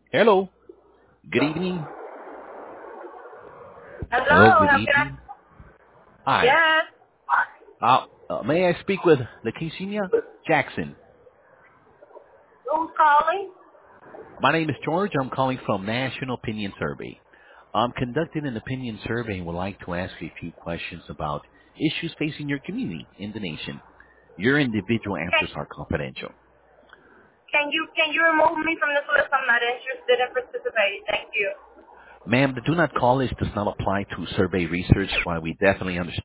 Hello. Good evening. Hello. Hello, Good how can I? evening. Hi. Yes. May I speak with Lakeisha Jackson? Who's calling? My name is George. I'm calling from National Opinion Survey. I'm conducting an opinion survey and would like to ask you a few questions about issues facing your community in the nation. Your individual Can answers are confidential. can you remove me from this list? I'm not interested in participating. Thank you. Ma'am, the do not call list does not apply to survey research, while we definitely understand